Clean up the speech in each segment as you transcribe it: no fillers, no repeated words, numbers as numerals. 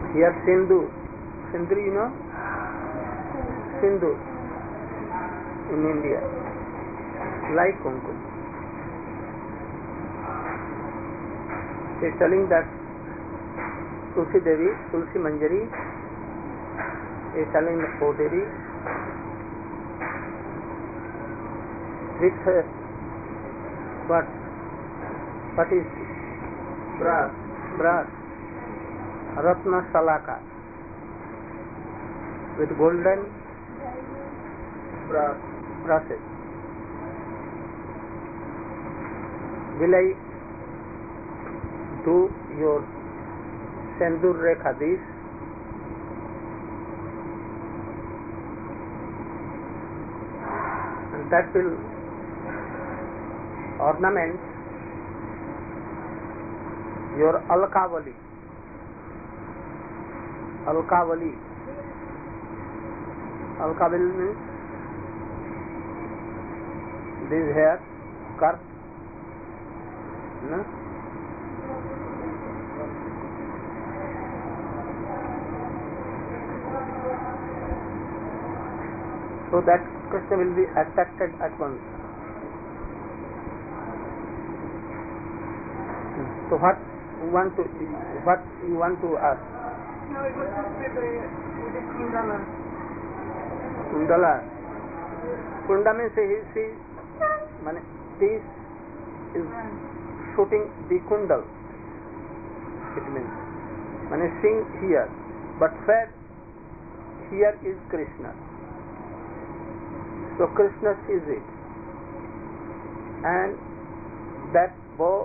Here Sindhu. Sindhu, you know? Sindhu in India. Like Kumkum. They are telling that Tulsi Devi, Tulsi Manjari, they are telling the O Devi with what is brass, Ratna Salaka, with golden brushes. Will I do your Sendur Rekha this? And that will ornament your Alkavali. Alkavali means this hair curve, no? So that Krishna will be attracted at once. So what you want to ask? No, it was just with the kundala. Kundala. Kunda means he this is shooting the kundal. It means seeing here, but where here is Krishna. So Krishna sees it, and that bow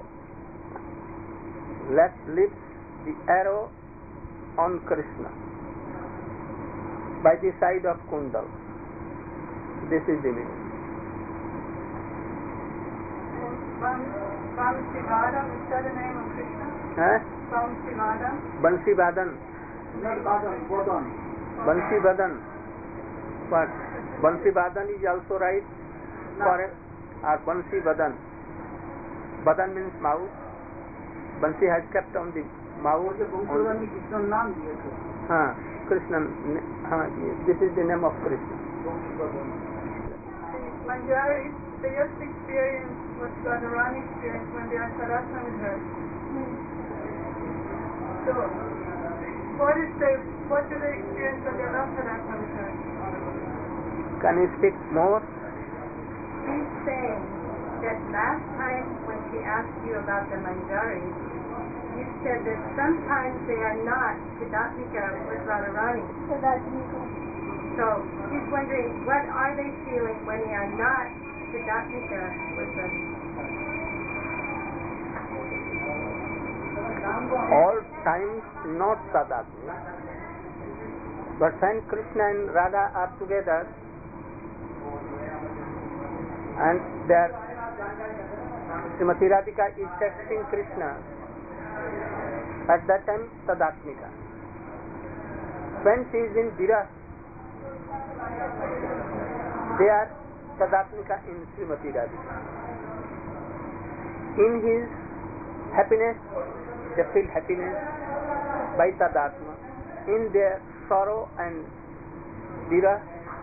lifts the arrow on Krishna by the side of Kundal. This is the meaning. Vansivada, is that the name of Krishna? Vansivada? Bansivadan. Bansivadan. What? Bansivadan is also right for it, or Bansivadan. Vadan means mouth. Bansi has kept on the mouth. Krishna. This is the name of Krishna. Manjari, they just experience what Radharani experienced when they are Saratna with her. So, what do they experience when they are not Saratna with her? Can you speak more? He's saying that last time when she asked you about the Manjaris, you said that sometimes they are not Siddhatmika with Radharani. So he's wondering, what are they feeling when they are not Siddhatmika with them? All times not Sadatmika. But when Krishna and Radha are together, and their Srimati Radhika is texting Krishna, at that time Tadatmika. When she is in Virah, they are Tadatmika in Srimati Radhika. In his happiness, they feel happiness by Tadatma. In their sorrow and Virah,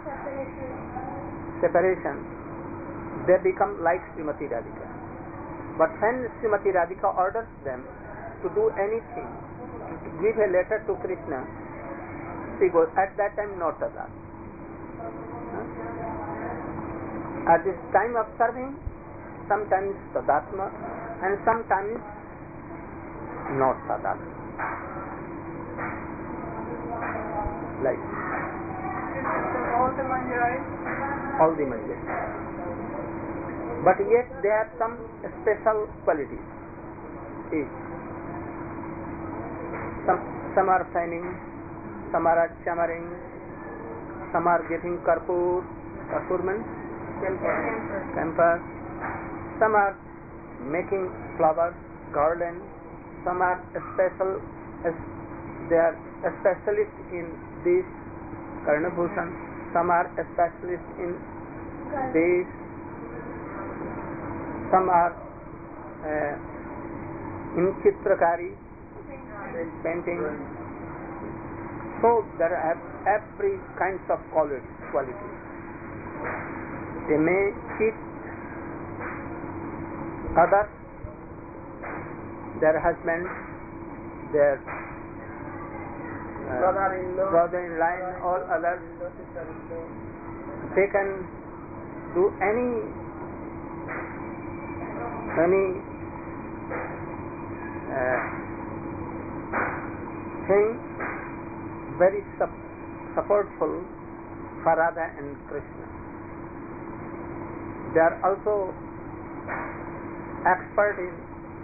separation, they become like Srimati Radhika. But when Srimati Radhika orders them to do anything, to give a letter to Krishna, she goes, at that time not Tadatma. At this time of serving, sometimes Tadatma and sometimes not Tadatma. Like all the Manjaris? All the Manjaris. But yet they have some special qualities. Some are fanning, some are chammering, some are giving karpur means camphor. Some are making flowers, garland. Some are special, they are a specialist in this Karnabhushan. Some are a specialist in this. Some are in Chitrakari, painting. So there are every kinds of qualities. They may cheat others, their husbands, their brother-in-law and all others. They can do any thing very supportful for Radha and Krishna. They are also expert in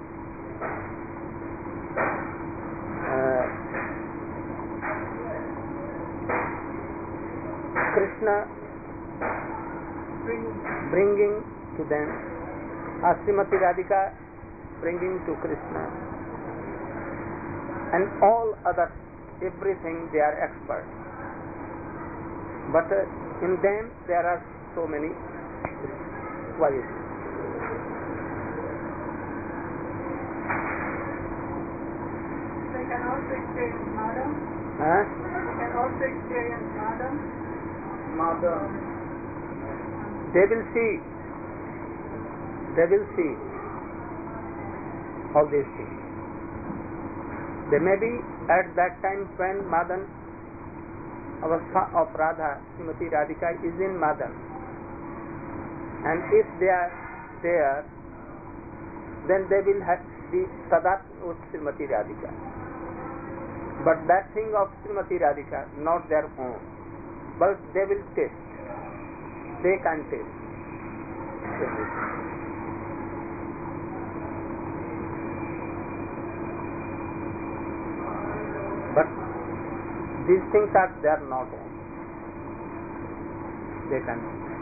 Krishna bringing to them, Srimati Radhika bringing to Krishna, and all others, everything they are expert. But in them there are so many qualities. They can also experience Madam. They can also experience Madam. They will see all these things. They may be at that time when Madan, Avastha of Radha, Srimati Radhika is in Madan, and if they are there, then they will have the Tadat of Srimati Radhika. But that thing of Srimati Radhika, not their own, but they will taste. They can taste. But these things are there not own. They can.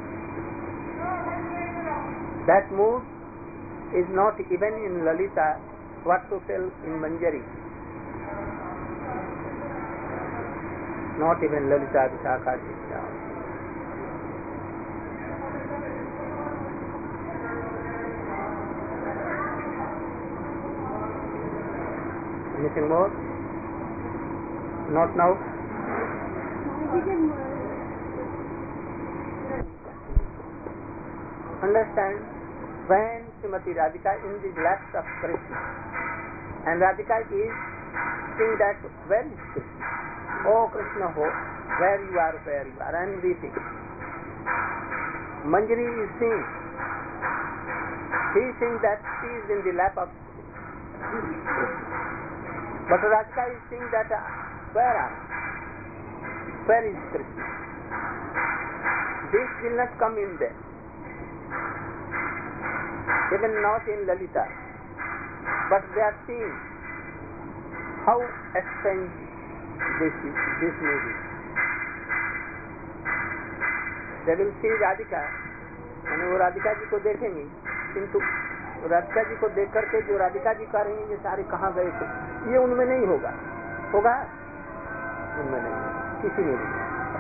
That mood is not even in Lalita, what to tell in Manjari. Not even Lalita Vishakha Shikha. Anything more? Not now? Understand, when Srimati Radhika in the laps of Krishna, and Radhika is saying that, where is Krishna? Oh Krishna, where you are, I am weeping. Manjari is saying, he is saying that she is in the lap of Krishna. But Radhika is saying that, where is Krishna? This will not come in there. Even not in Lalita. But they are seeing how strange this movie. They will see Radhika, and वो राधिका जी को देखेंगे, किंतु राधिका जी को देख करके जो राधिका जी कह रही हैं ये सारे कहाँ गए थे, ये उनमें नहीं होगा, उनमें नहीं, किसी में नहीं।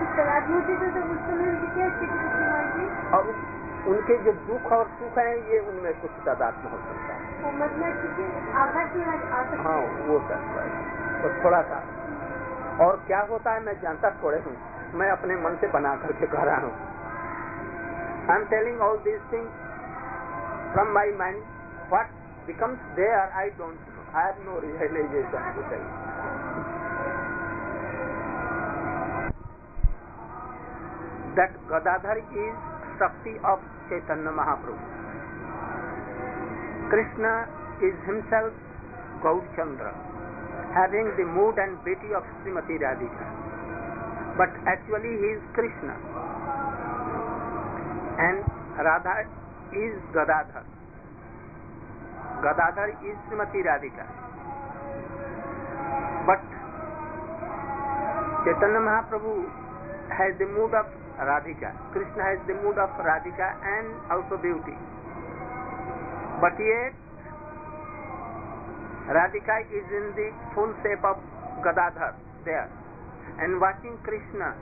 और उनके जो दुख और सुख है ये उनमें कुछ तादाद में हो सकता है। हाँ, वो सकता है, तो थोड़ा सा। और क्या होता है मैं जानता थोड़े हूँ, मैं अपने मन से बना करके कह रहा हूँ। I am telling all these things from my mind. What becomes there, I don't know. I have no realization to tell you. That Gadadhar is Shakti of Chaitanya Mahaprabhu. Krishna is himself Gaurchandra, having the mood and beauty of Srimati Radhika. But actually he is Krishna. And Radha is Gadadhar. Gadadhar is Srimati Radhika. But Chaitanya Mahaprabhu has the mood of Radhika. Krishna has the mood of Radhika and also beauty. But yet Radhika is in the full shape of Gadadhar there. And watching Krishna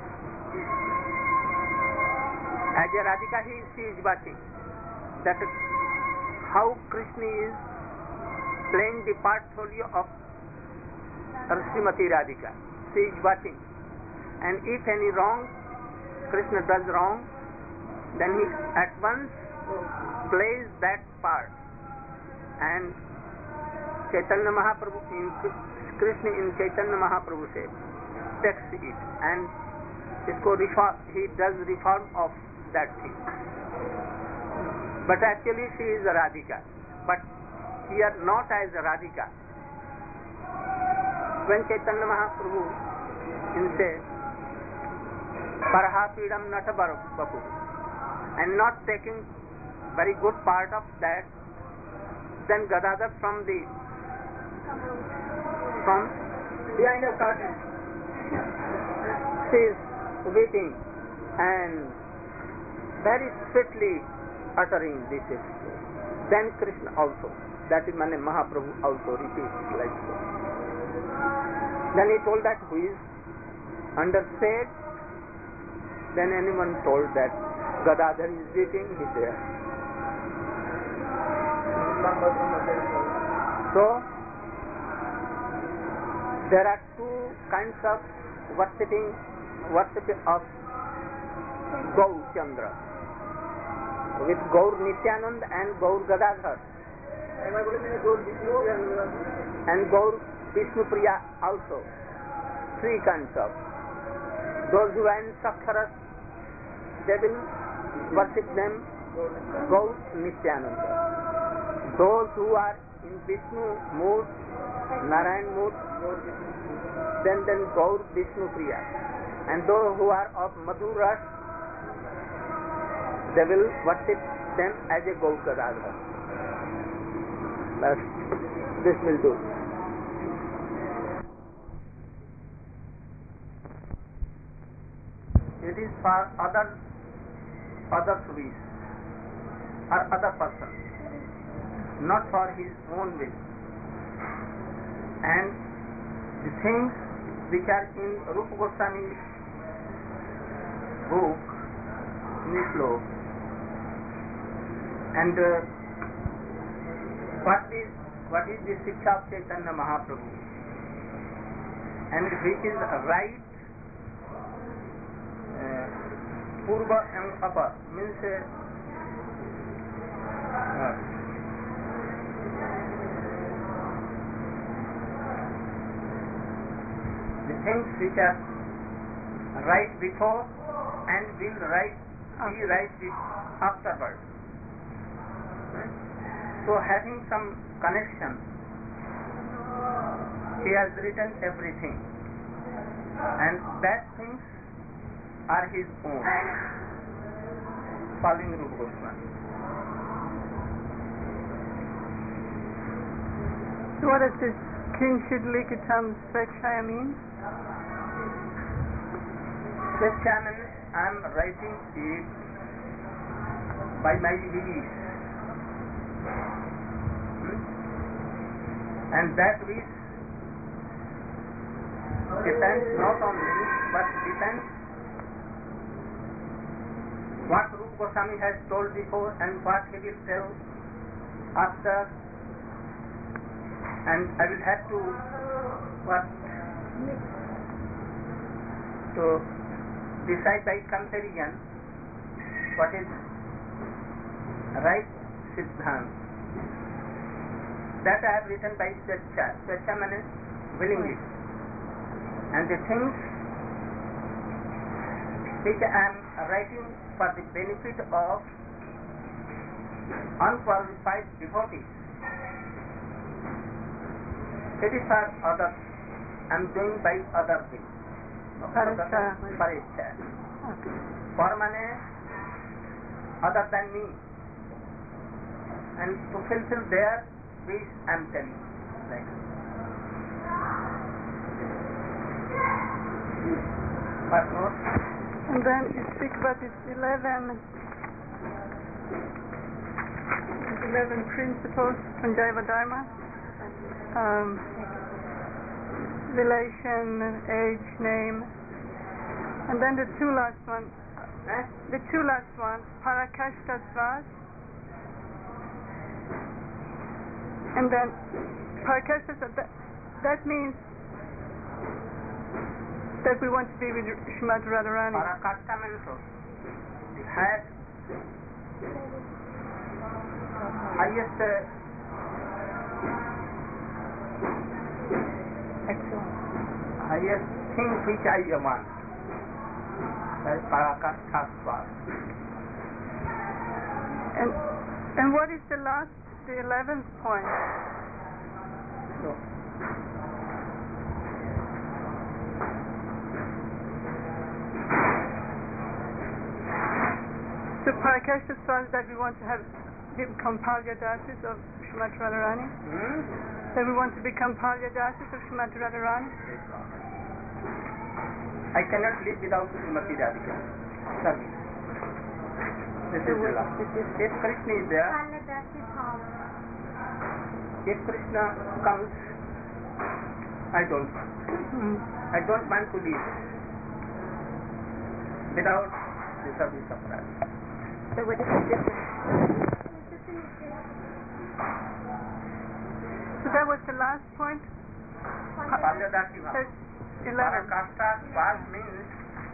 as a Radhika, she is watching that how Krishna is playing the portfolio of Srimati Radhika. she is watching. And if any wrong, Krishna does wrong, then he at once plays that part. And Chaitanya Mahaprabhu, Krishna in Chaitanya Mahaprabhu says, takes it and he does reform of that thing. But actually she is a Radhika. But here not as a Radhika. When Chaitanya Mahaprabhu says, Parahapidam Nata Bapu, and not taking very good part of that, then Gadadhar from behind the curtain, she is weeping and very sweetly uttering this. Then Krishna also, that is Mane Mahaprabhu also repeats like so. Then he told that who is under shade. Then anyone told that Gadadhar is weeping, he said. So there are two kinds of worship of Gaur Chandra, with Gaur Nityanand and Gaur Gadadhar, and Gaur Vishnu Priya also. Three kinds of. Those who are in Sakharas, they will worship them Gaur Nityananda. Those who are in Vishnu mood, Narayan mood, then Gaur Vishnu Priya. And those who are of Madhur Ras, they will worship them as a Gaur Gadadhar. But this will do. It is for others wish or other person, not for his own wish. And the things which are in Rupa Goswami's book, Nishlo, and what is the Shiksha of Chaitanya Mahaprabhu, and which is right, Purva and Upper, means the things which are right before and will be right afterwards. So having some connection, he has written everything, and that things are his own, following Rupa Goswami. So what does this Kinshid Likitam Svechaya mean? Svechaya means I am writing it by my wish. And that wish depends not on me, but depends what Rupa Goswami has told before and what he will tell after, and I will have to decide by comparison what is right Siddhant. That I have written by Svecha. Svecha means willingly. And the things which I am writing for the benefit of unqualified devotees, it is for others. I am doing by other things. Paricha. For mane other than me, and to fulfill their wish I am telling. Right. What more? And then you speak about these 11 principles from Jaiva Dharma. Relation, age, name, and then the two last ones, Parakashta Svaj, and then Parakashta, that means That we want to be with Srimati Radharani. Parakasta means the highest highest thing which I want. That is Parakasta Swas. And what is the 11th point? So Parakasta Swas that we want to become Paryadasis of Srimati Radharani? That we want to become Paryadasis of Srimati Radharani? I cannot live without Srimati Radhika. Sorry. This is the last. If Krishna is there, if Krishna comes, I don't want. I don't want to live without the service of Radha. So what is the difference? So that was the last point? Paryadasi Bhava. 11. Parakasta Swas means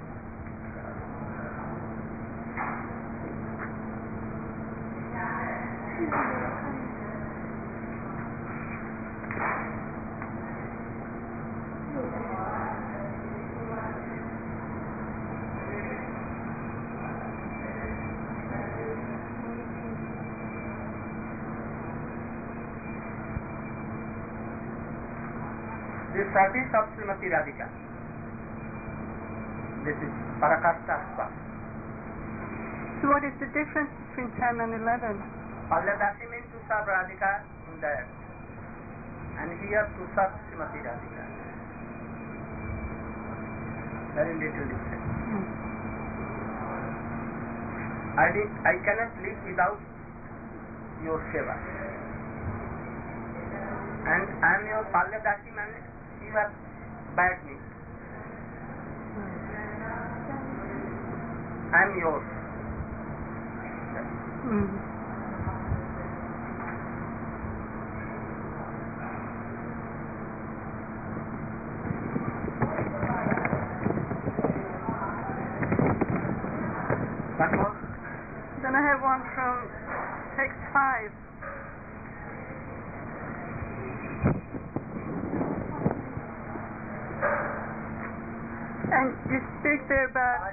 the service of Srimati Radhika. This is Parakasta Swas. So what is the difference between 10 and 11? Paryadasi means to serve Radhika indirect, and here to serve Srimati Radhika. Very little difference. I cannot live without your seva. And I am your Paryadasi man, you have bad me. I am yours. One more. Then I have one from text 5. And you speak there about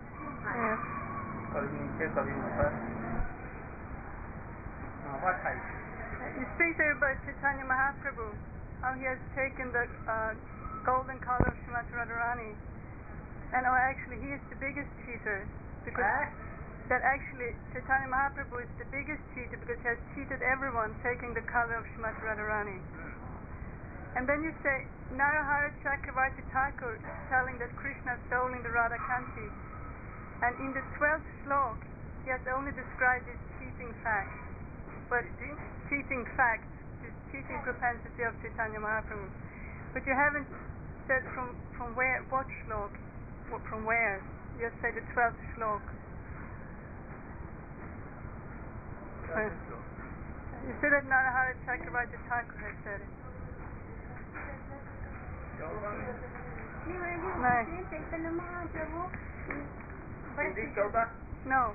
what I you speak there about Chaitanya Mahaprabhu, how he has taken the golden collar of Srimati Radharani, and actually he is the biggest cheater, because that actually Chaitanya Mahaprabhu is the biggest cheater because he has cheated everyone taking the color of Srimati Radharani. And then you say Narahara Chakravarti Thakur telling that Krishna is stolen the Radha Kanti, and in the 12th slok he has only described this cheating fact, but cheating fact, this cheating propensity of Chaitanya Mahaprabhu. But you haven't said from where, what slok, from where. You just said the 12th slok. You said that Narahara Chakravarti Thakur has said it. No.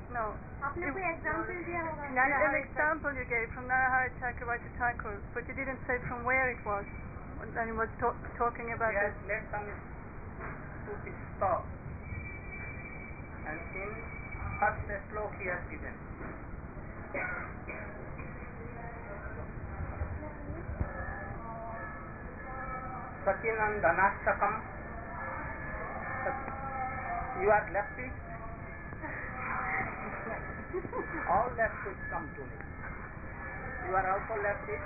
An example you gave from Narahara Chakravarti Thakur, but you didn't say from where it was. When he was talking about yes, it. let some stop. And in first slok he has given. Sacinandanastakam. You are leftist. All leftists come to me. You are also leftist.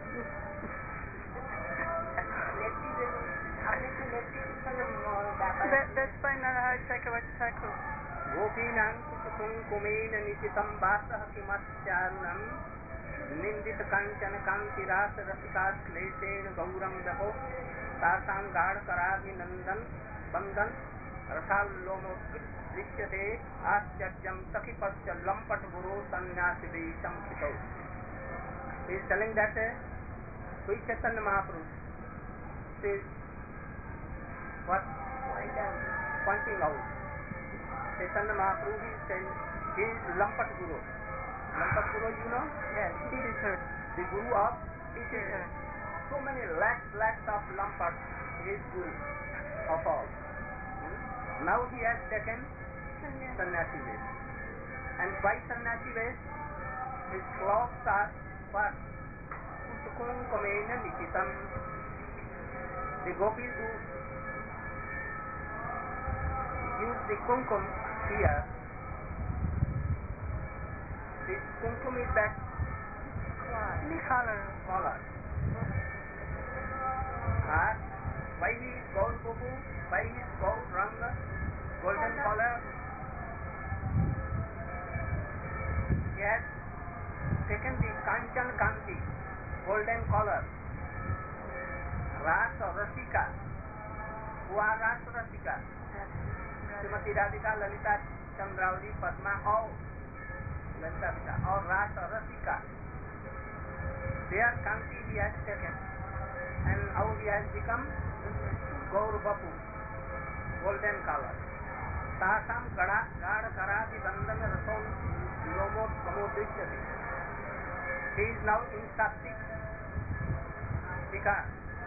That's by Narahara Chakravarti Thakur. Gopinam kusukumena nititam vasah kimasyarunam nindit kanchan kantiras rasikas klesena gauram daho tasam gad karagi nandan bandan rasallomo drishyate asyajam sakipasya lampat guru sannyasi vesham kito. He is telling that Chaitanya Mahaprabhu says what pointing out. Chaitanya Mahaprabhu is saying he is Lampat Guru. Lampat Guru, you know? Yes, teacher. The Guru of teacher. So many lakhs of Lampats, he is Guru of all. Now he has taken sannyasi way. And by sannyasi way, his clothes are what? Kumkumena likitam. The gopis who use the kumkum here. This kumkum is that collar. Why he is Gaur Gopu? Why he is Gaur Ranga? Golden collar. He has taken the Kanchan Kanti, golden collar. Rasa Rasika. Who are Rasa Rasika? Srimati Radhika, Lalita, Chandravati, Padma, all Lalita Vita, all Rasa Rasika. Their Kanti he has taken. And how he has become Gaur Bapu, golden color. Tasam Gada Karadi Bandana Rasol Lomo Samodrishyati. He is now in Satvik because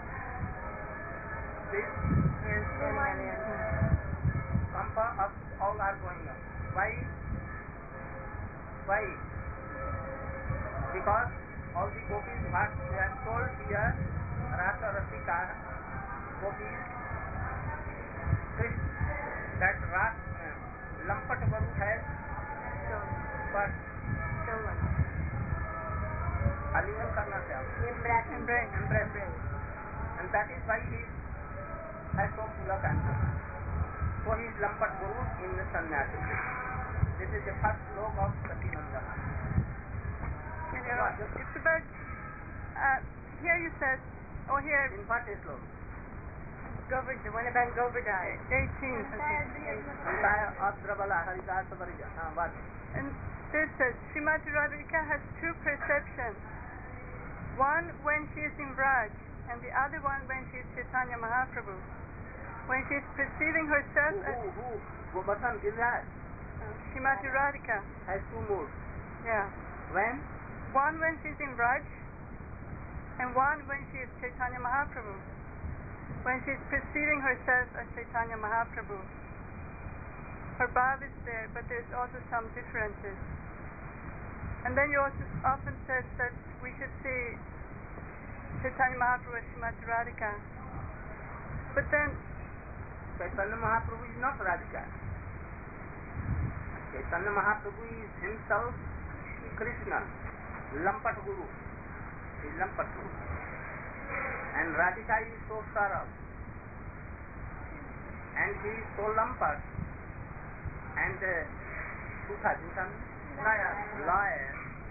this is Kampa up all are going up. Why? Because all the gopis what they are told here, Rasa Rasika gopis, that Lampat Guru has but stolen. Alivan karna se embrace. And that is why he has so full of answer. So he is Lampat Guru in the sannyasi. This is the first slok of Satinandana. It's about here you said, here in what slok? Govardhan, one about Govardhan, 18. What? And it says Srimati Radhika has two perceptions. One when she is in Vraj, and the other one when she is Chaitanya Mahaprabhu. When she is perceiving herself as Govardhan Giriraj. Srimati Radhika has two moods. Yeah. When? One when she is in Vraj, and one when she is Chaitanya Mahaprabhu. When she is perceiving herself as Chaitanya Mahaprabhu. Her bhav is there, but there's also some differences. And then you also often said that we should see Chaitanya Mahaprabhu as Srimati Radhika. But then Chaitanya Mahaprabhu is not Radhika. Chaitanya Mahaprabhu is himself Krishna, Lampat Guru. He is Lampat Guru. And Radhika is so Sarab. And he is so Lampat. And lawyer.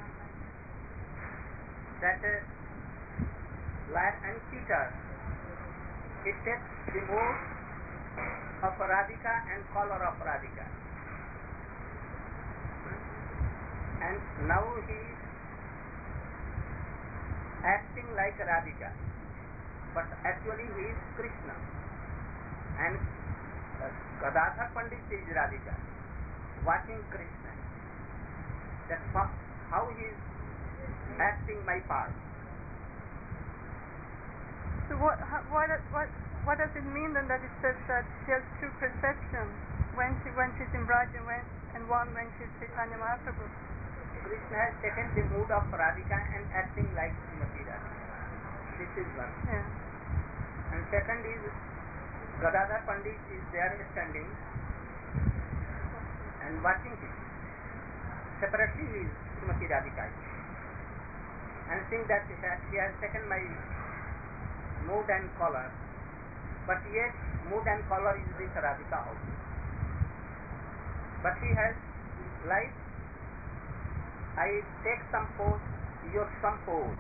That lawyer and cheater. He takes the mood of Radhika and color of Radhika. And now he is acting like Radhika. But actually he is Krishna. And Gadadhar Pandit is Radhika, watching Krishna. That's how he is acting my part. So what does it mean then that it says that she has two perceptions, when she's in Braj and one when she's Chaitanya Mahaprabhu? Krishna has taken the mood of Radhika and acting like Srimati Radhika. This is one. Yeah. And second is Gadadhar Pandit is there standing and watching him. Separately is Srimati Radhika. And think that she has taken my mood and color, but yet mood and color is with Radhika also. But he has like, I take some pose, your some pose,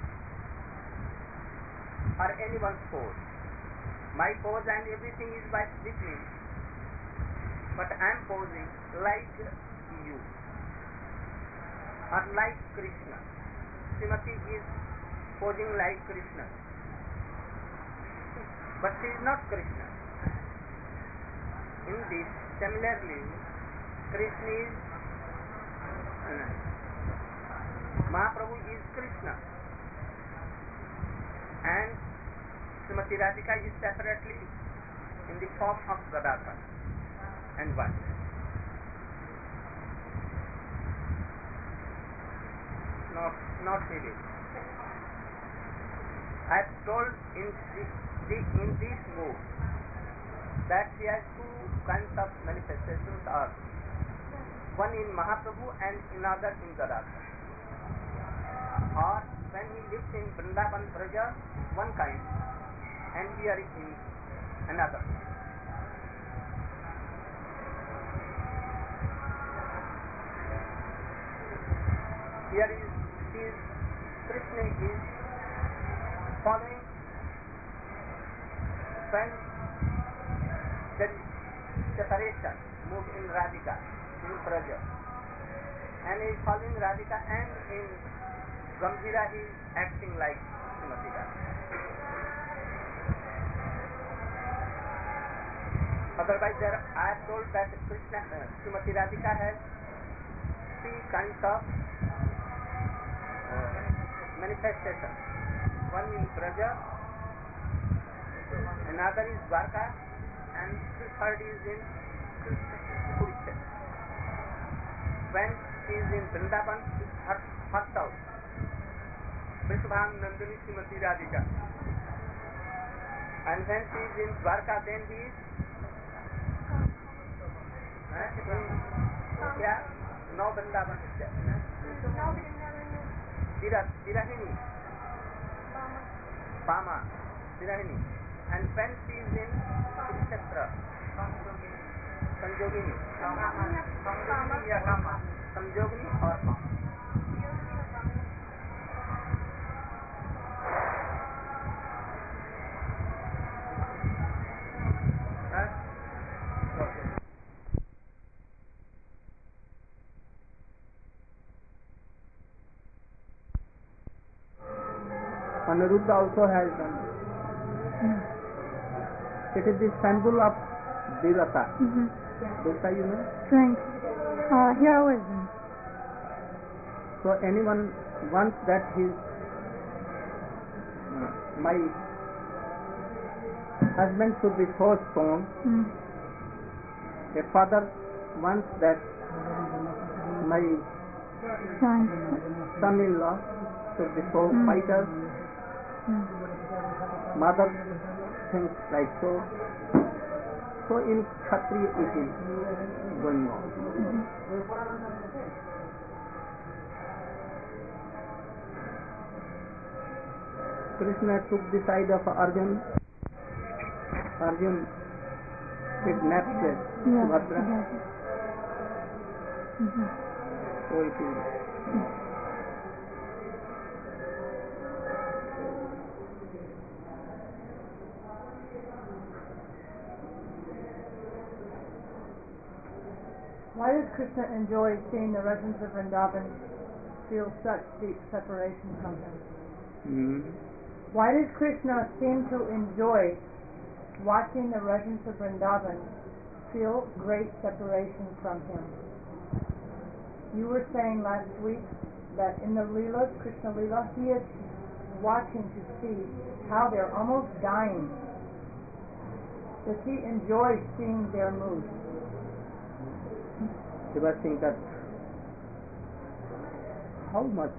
or anyone's pose. My pose and everything is with me, but I am posing like you, or like Krishna. Srimati is posing like Krishna, but she is not Krishna. in this, similarly, Krishna is Mahaprabhu is Krishna, and Srimati Radhika is separately in the form of Gadadhar and what? Not really. I have told in this book that he has two kinds of manifestations are one in Mahaprabhu and another in Gadadhar. Or when he lives in Vrindavan Braja, one kind, and here in another. Here is Krishna is following when there is separation, move in Radhika, in Braja, and he is following Radhika, and in Gambhira he is acting like Srimati Radhika. Otherwise, I have told that Srimati Radhika has three kinds of manifestation. One in Braja, another is Dwarka, and the third is in Kurukshetra. When she is in Vrindavan, she is first out. Vrishabhang Nandini Srimati Radhika. And when she is in Dwarka, then he is no Vrindavan itself. Virahini, Bama, Virahini, and when she is in Kurukshetra, Sanjogini, Sanjogini or Bama. Aniruddha also has done. It is the symbol of Virata. Virata, you know? Strength. Heroism. So anyone wants that his my husband should be so strong. A father wants that my son-in-law should be so fighter. Mother thinks like so. So in Kshatriya it is going on. Krishna took the side of Arjun. Arjun kidnapped Subhadra. So it is. Why does Krishna enjoy seeing the residents of Vrindavan feel such deep separation from him? Why does Krishna seem to enjoy watching the residents of Vrindavan feel great separation from him? You were saying last week that in the Leelas, Krishna Leela, he is watching to see how they're almost dying. Does he enjoy seeing their mood? They were saying that how much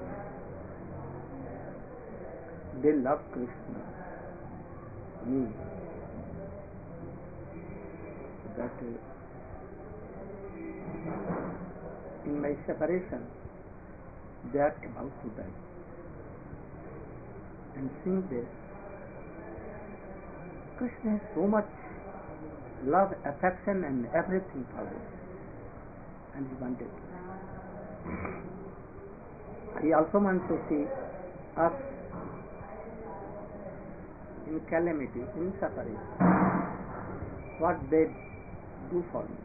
they love Krishna. That in my separation they are about to die. And seeing this, Krishna has so much love, affection and everything for them. And he wanted. He also wants to see us in calamity, in suffering. What they do for me.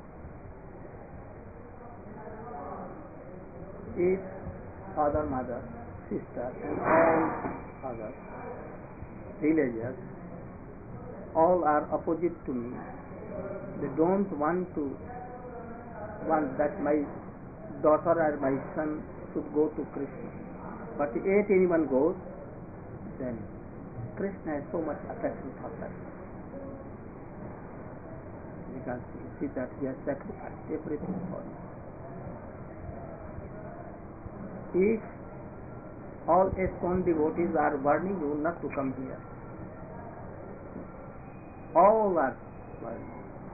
If father, mother, sister and all others, villagers, all are opposite to me, They don't want that my daughter or my son should go to Krishna. But if anyone goes, then Krishna has so much affection for that. Because you see that he has sacrificed everything for you. If all ISKCON devotees are warning you not to come here, all are warning,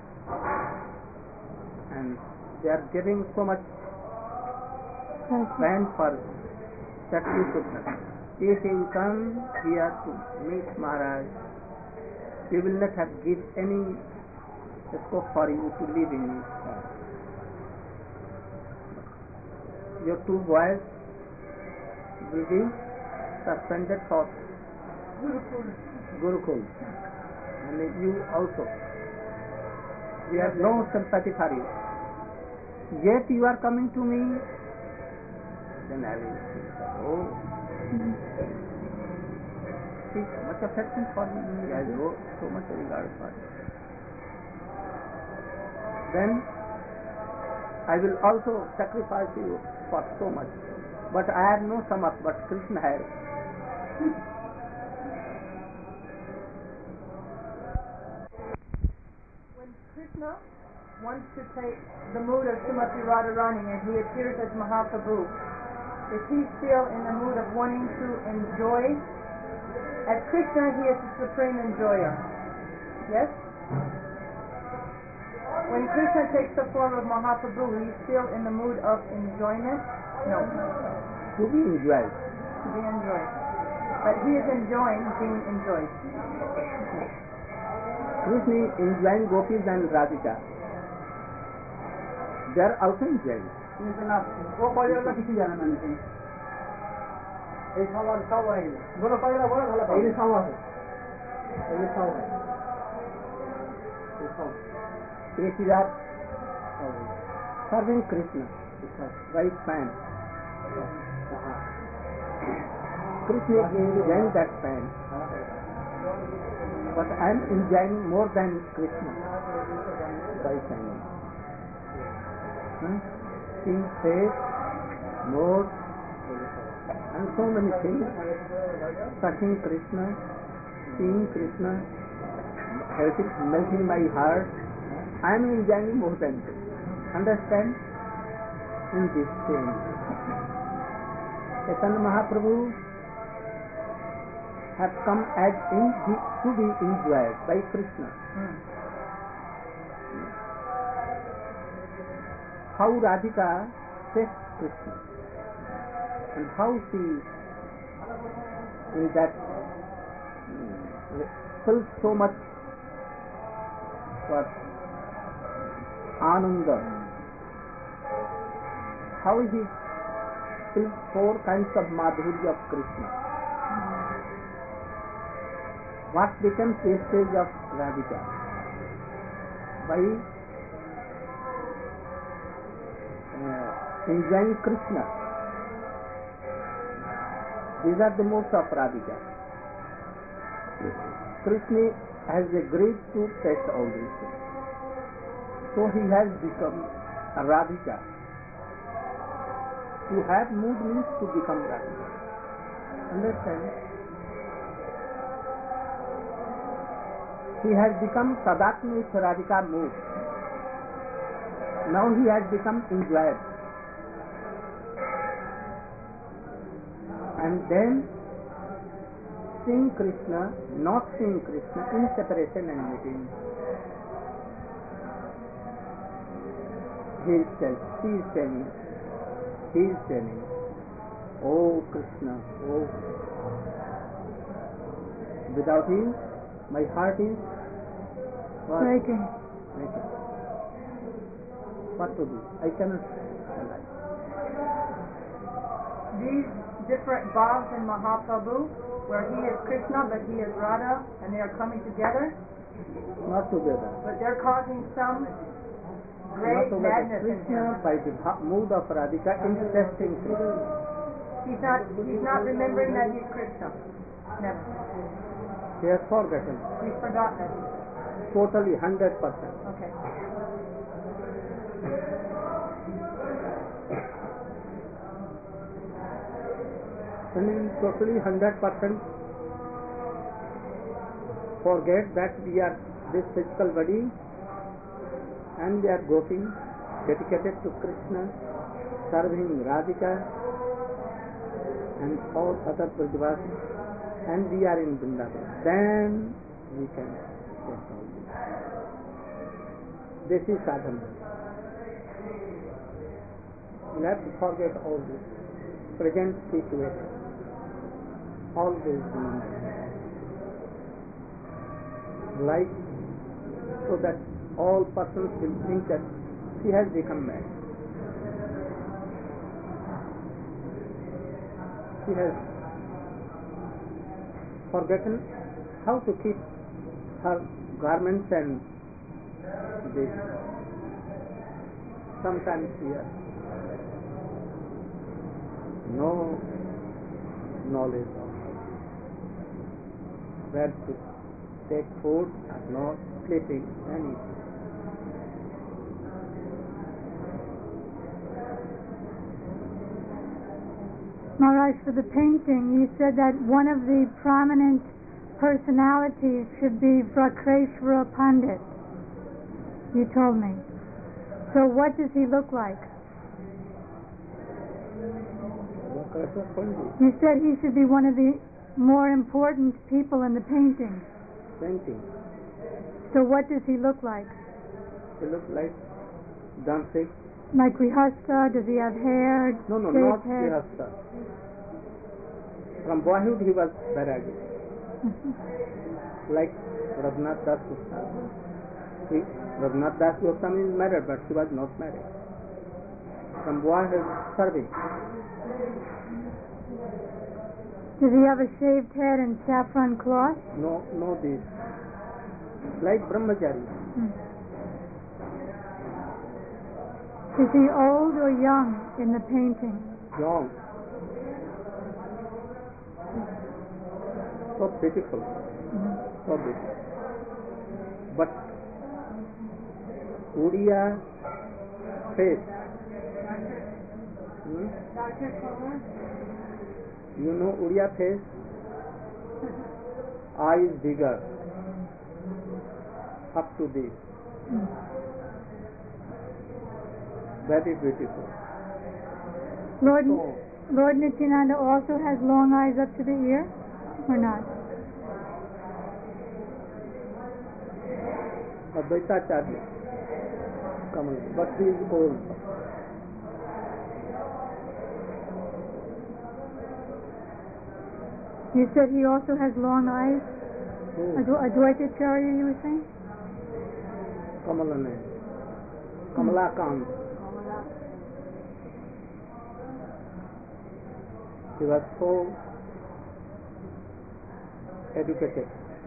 and they are giving so much plan for that you should not. If you come here to meet Maharaj, he will not have give any scope for you to live in his home. Your 2 boys will be suspended for Gurukul, and you also. We have no sympathy for you. Yet you are coming to me, then I will say, oh, see, much affection for me, I have so much regard for you. Then I will also sacrifice you for so much. But I have no samarth, but Krishna has. When Krishna wants to take the mood of Srimati Radharani and he appears as Mahaprabhu, is he still in the mood of wanting to enjoy? As Krishna, he is the supreme enjoyer. Yes? When Krishna takes the form of Mahaprabhu, he's still in the mood of enjoyment? No. To be enjoyed. To be enjoyed. But he is enjoying being enjoyed. Krishna is enjoying gopis and Radhika. They are also enjoying. If you are serving Krishna, right pan. Krishna is enjoying that pan. But I am enjoying more than Krishna by singing. Seeing face, notes, and so many things. Touching Krishna, seeing Krishna, melting my heart. I am enjoying more than this. Understand? In this thing. Chaitanya Mahaprabhu have come as to be enjoyed by Krishna. How Radhika tastes Krishna and how she in that feels so much for Ananda. How he feels 4 kinds of madhurya of Krishna. What becomes the stage of Radhika? By enjoying Krishna. These are the modes of Radhika. Krishna has agreed to taste all these things. So he has become a Radhika. To have mood means to become Radhika. Understand? He has become Sadatma with Radhika mood. Now he has become enjoyed. And then seeing Krishna, not seeing Krishna, in separation and meeting. He is telling, oh Krishna, oh. Without him, my heart is breaking. What to do? I cannot realize. These different bhavs in Mahaprabhu, where he is Krishna but he is Radha, and they are coming together. Not together. But they're causing some great madness in Krishna him. by the mood of Radhika is testing Krishna. He's not remembering that he's Krishna. Never. He has forgotten. He's forgotten it. Totally 100%. Okay. When we totally 100% forget that we are this physical body and we are goping dedicated to Krishna, serving Radhika and all other Brajavasis, and we are in Vrindavan, then we can get all this. This is sadhana. We have to forget all this present situation. Always remember. Like, so that all persons will think that she has become mad. She has forgotten how to keep her garments and this. Sometimes she has no knowledge of where to take food or not, sleeping, anything. Maharaj, for the painting, you said that one of the prominent personalities should be Vrakreshvara Pandit. You told me. So what does he look like? You said he should be one of the more important people in the painting. Painting. So what does he look like? He looks like dancing. Like Grihastha? Does he have hair? No, not hair? Grihastha. From boyhood he was Vairagi. Like Raghunath Das Goswami. Raghunath Das Goswami is married, but he was not married. From boyhood serving. Does he have a shaved head and saffron cloth? No this. Like Brahmachari. Is he old or young in the painting? Young. So beautiful. So beautiful. But Uriya face. You know Uriya face? Eyes bigger. Up to this. Very beautiful. Lord Nityananda also has long eyes up to the ear, or not? Advaitacharya, Kamal, but he is old. You said he also has long eyes? Advaitacharya, you were saying? Kamalane. Kamalakant. He was so educated.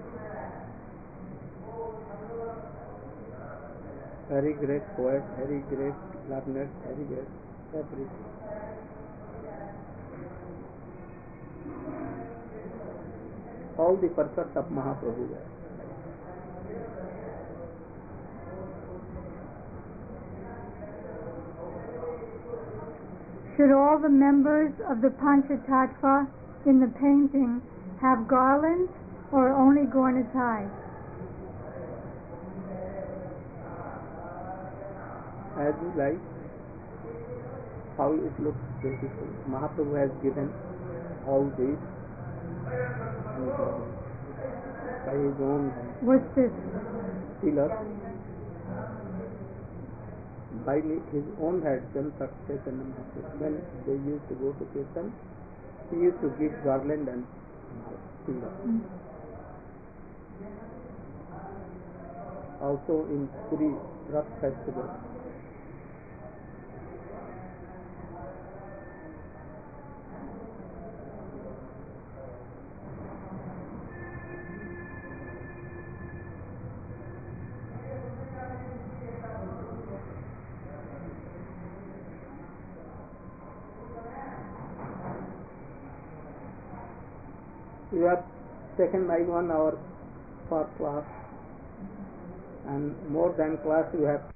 Very great poet, very great learned, very great everything. All the purpose of Mahaprabhu were. Should all the members of the Panchatattva in the painting have garlands or only Gaurnatai? As you like, how it looks beautiful. Mahaprabhu has given all this by his own hand. What's this? Tilak. By his own hand, Chaitanya Mahaprabhu. When they used to go to Kirtan, he used to give garland and tilak. Also in Puri Rath Festival. You have taken like 1 hour for class. and more than class you have